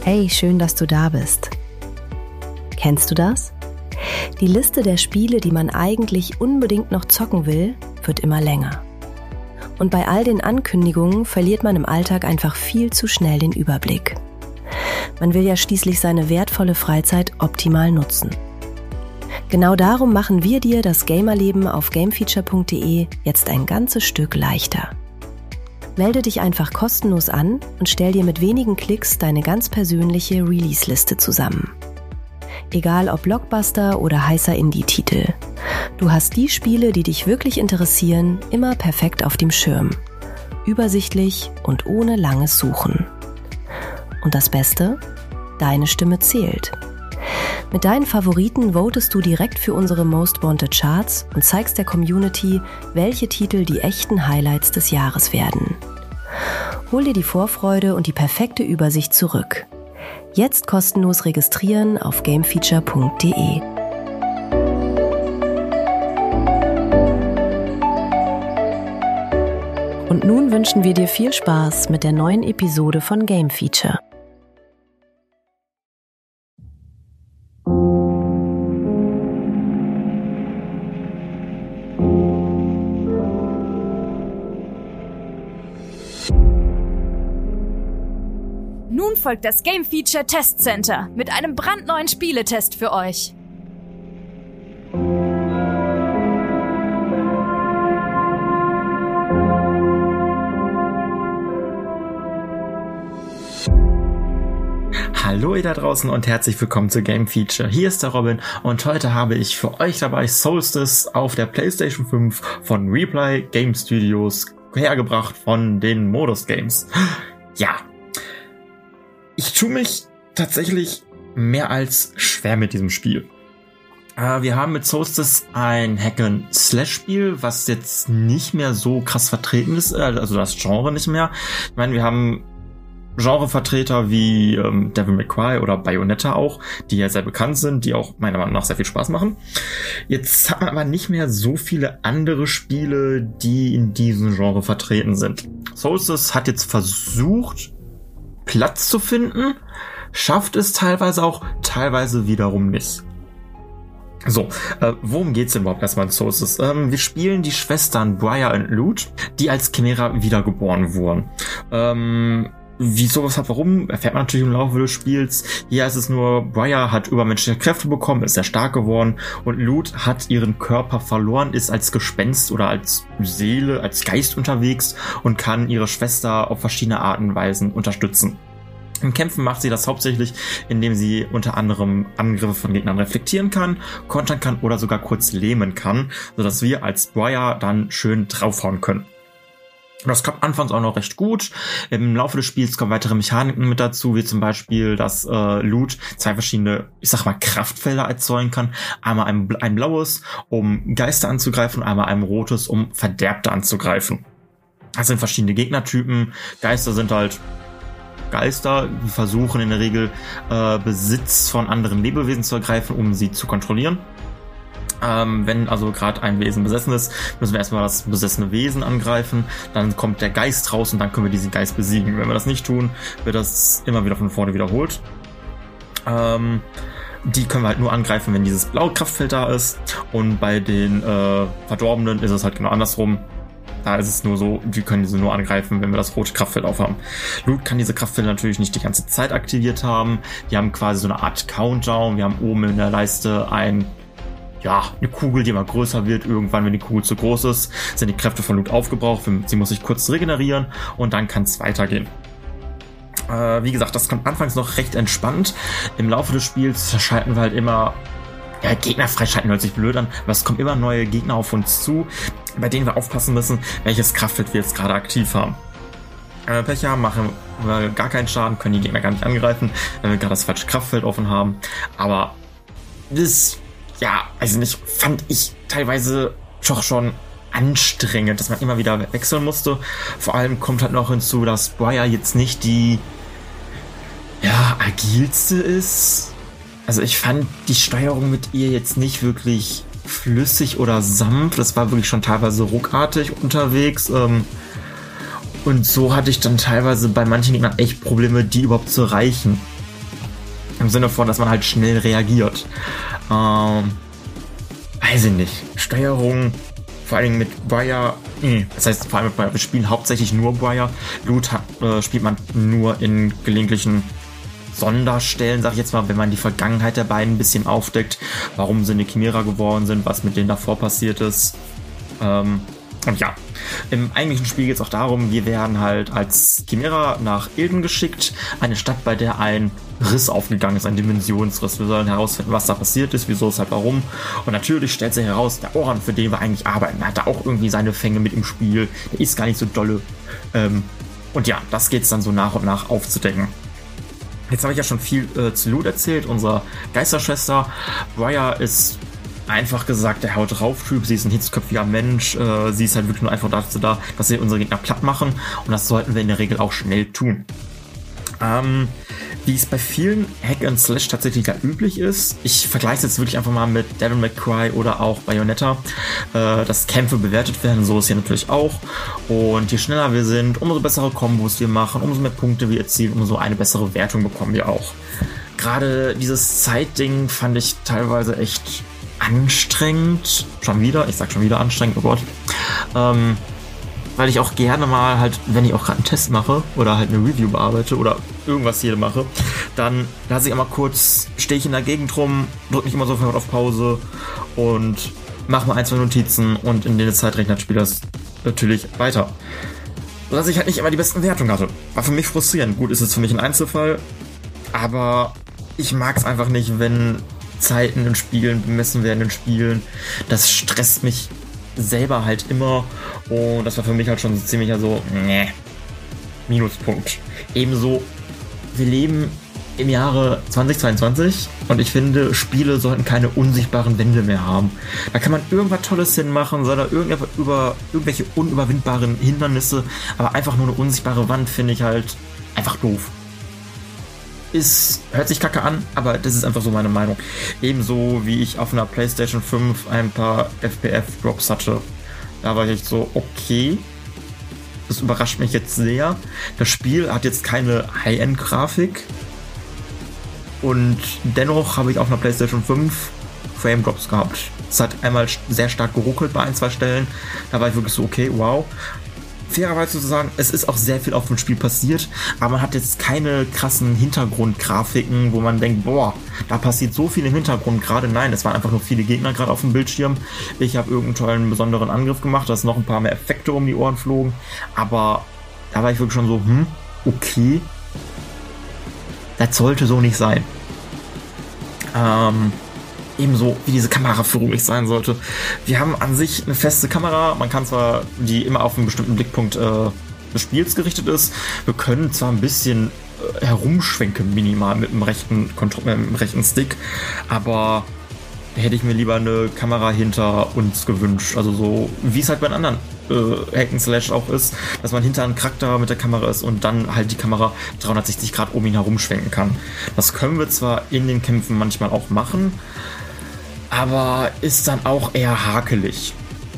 Hey, schön, dass du da bist. Kennst du das? Die Liste der Spiele, die man eigentlich unbedingt noch zocken will, wird immer länger. Und bei all den Ankündigungen verliert man im Alltag einfach viel zu schnell den Überblick. Man will ja schließlich seine wertvolle Freizeit optimal nutzen. Genau darum machen wir dir das Gamerleben auf gamefeature.de jetzt ein ganzes Stück leichter. Melde dich einfach kostenlos an und stell dir mit wenigen Klicks deine ganz persönliche Release-Liste zusammen. Egal ob Blockbuster oder heißer Indie-Titel. Du hast die Spiele, die dich wirklich interessieren, immer perfekt auf dem Schirm. Übersichtlich und ohne langes Suchen. Und das Beste? Deine Stimme zählt. Mit deinen Favoriten votest du direkt für unsere Most Wanted Charts und zeigst der Community, welche Titel die echten Highlights des Jahres werden. Hol dir die Vorfreude und die perfekte Übersicht zurück. Jetzt kostenlos registrieren auf gamefeature.de. Und nun wünschen wir dir viel Spaß mit der neuen Episode von Game Feature. Nun folgt das Game Feature Test Center mit einem brandneuen Spieletest für euch. Hallo ihr da draußen und herzlich willkommen zu Game Feature. Hier ist der Robin und heute habe ich für euch dabei Solstice auf der PlayStation 5 von Replay Game Studios hergebracht von den Modus Games. Ja. Ich tue mich tatsächlich mehr als schwer mit diesem Spiel. Wir haben mit Solstice ein Hack-and-Slash-Spiel, was jetzt nicht mehr so krass vertreten ist, also das Genre nicht mehr. Ich meine, wir haben Genrevertreter wie Devil May Cry oder Bayonetta auch, die ja sehr bekannt sind, die auch meiner Meinung nach sehr viel Spaß machen. Jetzt hat man aber nicht mehr so viele andere Spiele, die in diesem Genre vertreten sind. Solstice hat jetzt versucht, Platz zu finden, schafft es teilweise auch, teilweise wiederum nicht. So, worum geht's denn überhaupt erstmal in Solstice? Wir spielen die Schwestern Briar und Lute, die als Chimera wiedergeboren wurden. Wieso, weshalb, warum, erfährt man natürlich im Laufe des Spiels. Hier ist es nur, Briar hat übermenschliche Kräfte bekommen, ist sehr stark geworden und Lute hat ihren Körper verloren, ist als Gespenst oder als Seele, als Geist unterwegs und kann ihre Schwester auf verschiedene Arten und Weisen unterstützen. Im Kämpfen macht sie das hauptsächlich, indem sie unter anderem Angriffe von Gegnern reflektieren kann, kontern kann oder sogar kurz lähmen kann, sodass wir als Briar dann schön draufhauen können. Das klappt anfangs auch noch recht gut. Im Laufe des Spiels kommen weitere Mechaniken mit dazu, wie zum Beispiel, dass Lute zwei verschiedene, ich sag mal, Kraftfelder erzeugen kann. Einmal ein blaues, um Geister anzugreifen, und einmal ein rotes, um Verderbte anzugreifen. Das sind verschiedene Gegnertypen. Geister sind halt Geister, die versuchen in der Regel Besitz von anderen Lebewesen zu ergreifen, um sie zu kontrollieren. Wenn also gerade ein Wesen besessen ist, müssen wir erstmal das besessene Wesen angreifen, dann kommt der Geist raus und dann können wir diesen Geist besiegen. Wenn wir das nicht tun, wird das immer wieder von vorne wiederholt. Die können wir halt nur angreifen, wenn dieses blaue Kraftfeld da ist, und bei den Verdorbenen ist es halt genau andersrum. Da ist es nur so, wir können diese nur angreifen, wenn wir das rote Kraftfeld aufhaben. Lute kann diese Kraftfelder natürlich nicht die ganze Zeit aktiviert haben. Die haben quasi so eine Art Countdown. Wir haben oben in der Leiste eine Kugel, die immer größer wird. Irgendwann, wenn die Kugel zu groß ist, sind die Kräfte von Lute aufgebraucht. Sie muss sich kurz regenerieren und dann kann es weitergehen. Wie gesagt, das kommt anfangs noch recht entspannt. Im Laufe des Spiels schalten wir halt immer Gegner freischalten, hört sich blöd an, aber es kommen immer neue Gegner auf uns zu, bei denen wir aufpassen müssen, welches Kraftfeld wir jetzt gerade aktiv haben. Wenn wir Pech haben, machen wir gar keinen Schaden, können die Gegner gar nicht angreifen, wenn wir gerade das falsche Kraftfeld offen haben. Aber das, fand ich teilweise doch schon anstrengend, dass man immer wieder wechseln musste. Vor allem kommt halt noch hinzu, dass Briar jetzt nicht die agilste ist. Also ich fand die Steuerung mit ihr jetzt nicht wirklich flüssig oder sanft. Das war wirklich schon teilweise ruckartig unterwegs. Und so hatte ich dann teilweise bei manchen Gegnern echt Probleme, die überhaupt zu erreichen. Im Sinne von, dass man halt schnell reagiert. Weiß ich nicht. Steuerung, vor allem mit Briar, das heißt vor allem mit Briar, wir spielen hauptsächlich nur Briar. Loot spielt man nur in gelegentlichen Sonderstellen, sag ich jetzt mal, wenn man die Vergangenheit der beiden ein bisschen aufdeckt, warum sie eine Chimera geworden sind, was mit denen davor passiert ist. Und ja, im eigentlichen Spiel geht es auch darum, wir werden halt als Chimera nach Ilden geschickt, eine Stadt, bei der ein Riss aufgegangen ist, ein Dimensionsriss. Wir sollen herausfinden, was da passiert ist, wieso, weshalb, warum. Und natürlich stellt sich heraus, der Oran, für den wir eigentlich arbeiten, hat da auch irgendwie seine Fänge mit im Spiel. Der ist gar nicht so dolle. Und ja, das geht es dann so nach und nach aufzudecken. Jetzt habe ich ja schon viel zu Loot erzählt, unserer Geisterschwester. Briar ist einfach gesagt der Haut drauf Typ, sie ist ein hitzköpfiger Mensch, sie ist halt wirklich nur einfach dazu da, dass wir unsere Gegner platt machen, und das sollten wir in der Regel auch schnell tun. Wie es bei vielen Hack-and-Slash tatsächlich da üblich ist, ich vergleiche es jetzt wirklich einfach mal mit Devil May Cry oder auch Bayonetta, dass Kämpfe bewertet werden, so ist hier natürlich auch, und je schneller wir sind, umso bessere Kombos wir machen, umso mehr Punkte wir erzielen, umso eine bessere Wertung bekommen wir auch. Gerade dieses Zeitding fand ich teilweise echt anstrengend. Ich sag schon wieder anstrengend, oh Gott. Weil ich auch gerne mal halt, wenn ich auch gerade einen Test mache oder halt eine Review bearbeite oder irgendwas hier mache, dann lasse ich immer kurz, stehe ich in der Gegend rum, drücke mich immer sofort auf Pause und mache mal 1, 2 Notizen, und in der Zeit rechnet das Spiel das natürlich weiter. Sodass ich halt nicht immer die besten Wertungen hatte. War für mich frustrierend. Gut, ist es für mich ein Einzelfall, aber ich mag es einfach nicht, wenn Zeiten in Spielen bemessen werden in Spielen. Das stresst mich selber halt immer, und das war für mich halt schon ziemlich so, Minuspunkt. Ebenso, wir leben im Jahre 2022 und ich finde, Spiele sollten keine unsichtbaren Wände mehr haben. Da kann man irgendwas Tolles hinmachen, soll da irgendwelche unüberwindbaren Hindernisse, aber einfach nur eine unsichtbare Wand finde ich halt einfach doof. Hört sich kacke an, aber das ist einfach so meine Meinung. Ebenso wie ich auf einer PlayStation 5 ein paar FPS-Drops hatte. Da war ich echt so, okay, das überrascht mich jetzt sehr. Das Spiel hat jetzt keine High-End-Grafik, und dennoch habe ich auf einer PlayStation 5 Frame-Drops gehabt. Es hat einmal sehr stark geruckelt bei 1, 2 Stellen. Da war ich wirklich so, okay, wow. Fairerweise zu sagen, es ist auch sehr viel auf dem Spiel passiert, aber man hat jetzt keine krassen Hintergrundgrafiken, wo man denkt, boah, da passiert so viel im Hintergrund gerade. Nein, es waren einfach nur viele Gegner gerade auf dem Bildschirm. Ich habe irgendeinen tollen, besonderen Angriff gemacht, dass noch ein paar mehr Effekte um die Ohren flogen, aber da war ich wirklich schon so, okay, das sollte so nicht sein. Ebenso wie diese Kameraführung nicht sein sollte. Wir haben an sich eine feste Kamera, man kann zwar, die immer auf einen bestimmten Blickpunkt des Spiels gerichtet ist, wir können zwar ein bisschen herumschwenken minimal mit dem rechten Stick, aber hätte ich mir lieber eine Kamera hinter uns gewünscht, also so wie es halt bei anderen Hack-and-Slash auch ist, dass man hinter einem Charakter mit der Kamera ist und dann halt die Kamera 360 Grad um ihn herum schwenken kann. Das können wir zwar in den Kämpfen manchmal auch machen, aber ist dann auch eher hakelig.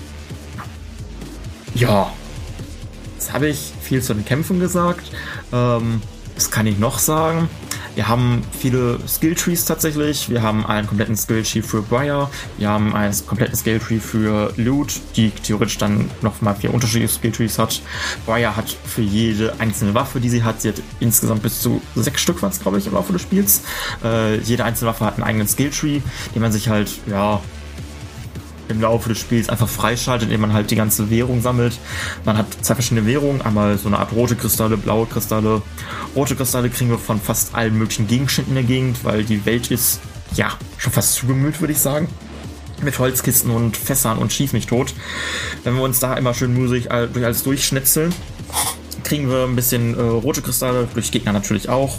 Ja, jetzt habe ich viel zu den Kämpfen gesagt. Was kann ich noch sagen? Wir haben viele Skilltrees tatsächlich. Wir haben einen kompletten Skilltree für Briar. Wir haben einen kompletten Skilltree für Loot, die theoretisch dann nochmal 4 unterschiedliche Skilltrees hat. Briar hat für jede einzelne Waffe, die sie hat insgesamt bis zu 6 Stück, waren es, glaube ich, im Laufe des Spiels. Jede einzelne Waffe hat einen eigenen Skilltree, den man sich halt, im Laufe des Spiels einfach freischaltet, indem man halt die ganze Währung sammelt. Man hat 2 verschiedene Währungen, einmal so eine Art rote Kristalle, blaue Kristalle. Rote Kristalle kriegen wir von fast allen möglichen Gegenständen in der Gegend, weil die Welt ist, schon fast zugemüllt, würde ich sagen. Mit Holzkisten und Fässern und schieß mich tot. Wenn wir uns da immer schön mühselig durch alles durchschnetzeln, kriegen wir ein bisschen rote Kristalle, durch Gegner natürlich auch.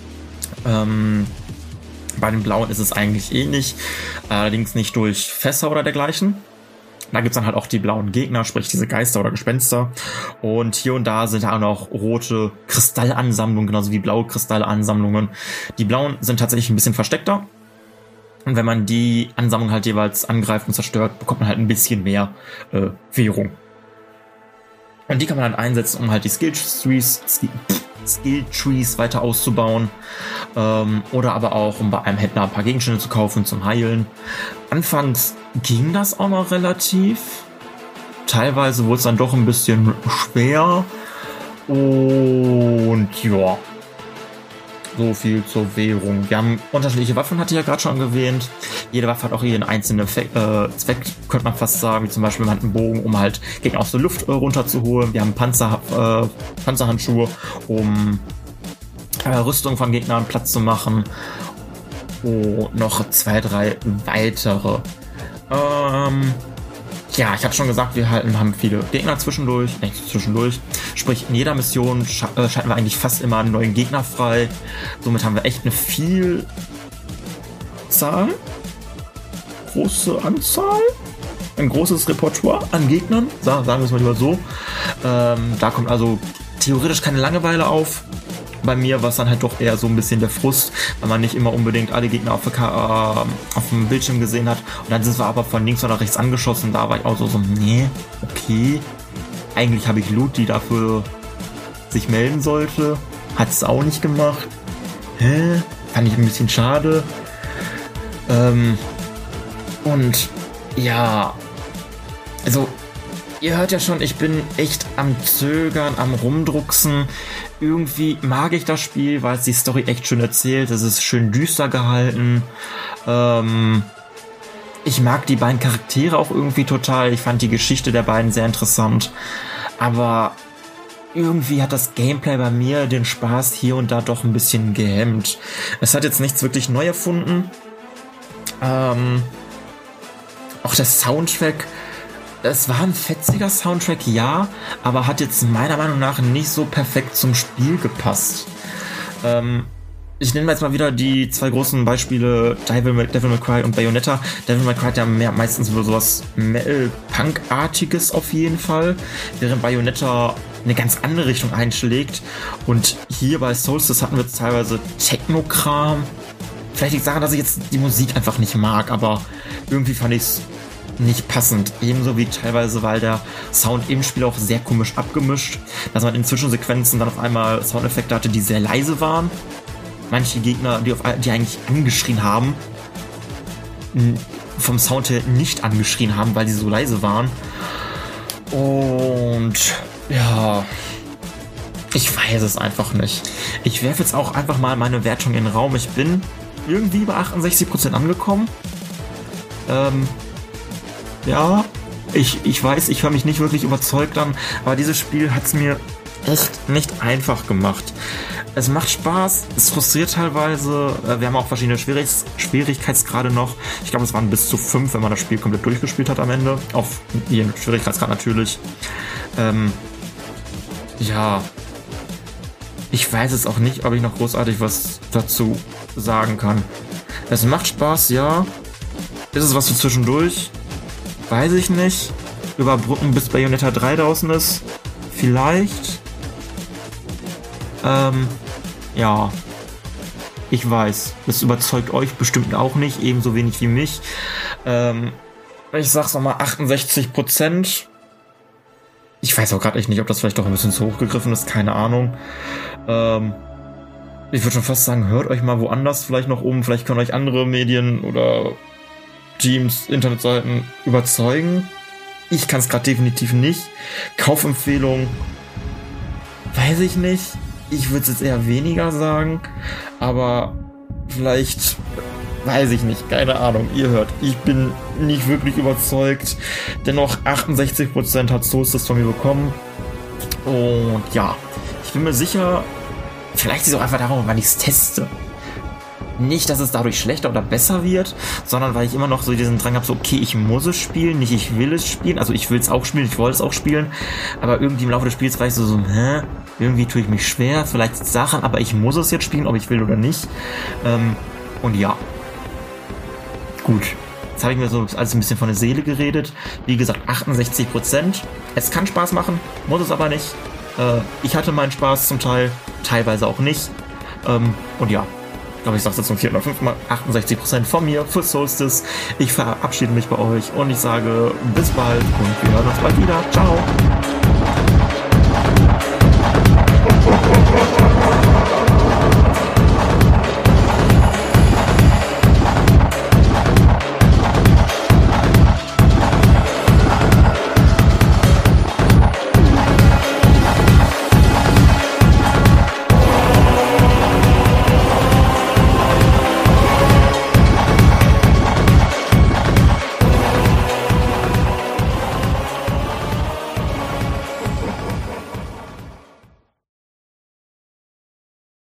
Bei den blauen ist es eigentlich ähnlich, allerdings nicht durch Fässer oder dergleichen. Da gibt es dann halt auch die blauen Gegner, sprich diese Geister oder Gespenster. Und hier und da sind da auch noch rote Kristallansammlungen, genauso wie blaue Kristallansammlungen. Die blauen sind tatsächlich ein bisschen versteckter. Und wenn man die Ansammlung halt jeweils angreift und zerstört, bekommt man halt ein bisschen mehr Währung. Und die kann man dann einsetzen, um halt die Skill-Trees weiter auszubauen. Oder aber auch, um bei einem Händler ein paar Gegenstände zu kaufen zum Heilen. Anfangs ging das auch noch relativ. Teilweise wurde es dann doch ein bisschen schwer. Und ja, so viel zur Währung. Wir haben unterschiedliche Waffen, hatte ich ja gerade schon erwähnt. Jede Waffe hat auch ihren einzelnen Zweck, könnte man fast sagen. Wie zum Beispiel, man hat einen Bogen, um halt Gegner aus der Luft runterzuholen. Wir haben Panzerhandschuhe, um Rüstung von Gegnern Platz zu machen. Und noch 2, 3 weitere. Ja, ich hatte schon gesagt, wir haben viele Gegner zwischendurch. Sprich, in jeder Mission schalten wir eigentlich fast immer einen neuen Gegner frei. Somit haben wir echt eine große Anzahl, ein großes Repertoire an Gegnern, sagen wir es mal lieber so. Da kommt also theoretisch keine Langeweile auf. Bei mir war es dann halt doch eher so ein bisschen der Frust, weil man nicht immer unbedingt alle Gegner auf dem Bildschirm gesehen hat. Und dann sind wir aber von links oder rechts angeschossen. Da war ich auch so, nee, okay. Eigentlich habe ich Loot, die dafür sich melden sollte. Hat es auch nicht gemacht. Fand ich ein bisschen schade. Und ja, also ihr hört ja schon, ich bin echt am Zögern, am Rumdrucksen. Irgendwie mag ich das Spiel, weil es die Story echt schön erzählt. Es ist schön düster gehalten. Ich mag die beiden Charaktere auch irgendwie total. Ich fand die Geschichte der beiden sehr interessant. Aber irgendwie hat das Gameplay bei mir den Spaß hier und da doch ein bisschen gehemmt. Es hat jetzt nichts wirklich neu erfunden. Auch der Soundtrack, es war ein fetziger Soundtrack, ja, aber hat jetzt meiner Meinung nach nicht so perfekt zum Spiel gepasst. Ich nehme jetzt mal wieder die 2 großen Beispiele, Devil May Cry und Bayonetta. Devil May Cry hat ja meistens sowas Metal-Punk-artiges auf jeden Fall, während Bayonetta eine ganz andere Richtung einschlägt. Und hier bei Solstice hatten wir jetzt teilweise Techno-Kram. Vielleicht liegt es daran, dass ich jetzt die Musik einfach nicht mag, aber irgendwie fand ich es nicht passend. Ebenso wie teilweise, weil der Sound im Spiel auch sehr komisch abgemischt, dass man in Zwischensequenzen dann auf einmal Soundeffekte hatte, die sehr leise waren. Manche Gegner, die eigentlich angeschrien haben, vom Sound her nicht angeschrien haben, weil die so leise waren. Und ja, ich weiß es einfach nicht. Ich werfe jetzt auch einfach mal meine Wertung in den Raum. Ich bin irgendwie bei 68% angekommen. Ja, ich weiß, ich höre mich nicht wirklich überzeugt an, aber dieses Spiel hat es mir echt nicht einfach gemacht. Es macht Spaß, es frustriert teilweise. Wir haben auch verschiedene Schwierigkeitsgrade noch. Ich glaube, es waren bis zu 5, wenn man das Spiel komplett durchgespielt hat am Ende. Auf jeden Schwierigkeitsgrad natürlich. Ja, ich weiß jetzt auch nicht, ob ich noch großartig was dazu sagen kann. Es macht Spaß, ja. Ist es was für zwischendurch? Weiß ich nicht. Überbrücken, bis Bayonetta 3 draußen ist? Vielleicht. Ja. Ich weiß. Das überzeugt euch bestimmt auch nicht. Ebenso wenig wie mich. Ich sag's nochmal, 68%. Ich weiß auch gerade echt nicht, ob das vielleicht doch ein bisschen zu hoch gegriffen ist. Keine Ahnung. Ich würde schon fast sagen, hört euch mal woanders vielleicht noch um. Vielleicht können euch andere Medien oder Teams, Internetseiten überzeugen. Ich kann es gerade definitiv nicht. Kaufempfehlung, weiß ich nicht. Ich würde es jetzt eher weniger sagen, aber vielleicht, weiß ich nicht, keine Ahnung. Ihr hört, ich bin nicht wirklich überzeugt. Dennoch 68% hat Solstice von mir bekommen. Und ja, ich bin mir sicher, vielleicht ist es auch einfach darum, wann ich es teste. Nicht, dass es dadurch schlechter oder besser wird, sondern weil ich immer noch so diesen Drang habe, so okay, ich muss es spielen, nicht ich will es spielen. Also ich will es auch spielen, ich wollte es auch spielen, aber irgendwie im Laufe des Spiels war ich so, irgendwie tue ich mich schwer, vielleicht Sachen, aber ich muss es jetzt spielen, ob ich will oder nicht. Und ja. Gut. Jetzt habe ich mir so alles ein bisschen von der Seele geredet. Wie gesagt, 68%. Es kann Spaß machen, muss es aber nicht. Ich hatte meinen Spaß zum Teil, teilweise auch nicht. Und ja. Ich glaube, ich sage es jetzt zum 4. oder 5. Mal. 68% von mir für Solstice. Ich verabschiede mich bei euch und ich sage bis bald und wir hören uns bald wieder. Ciao.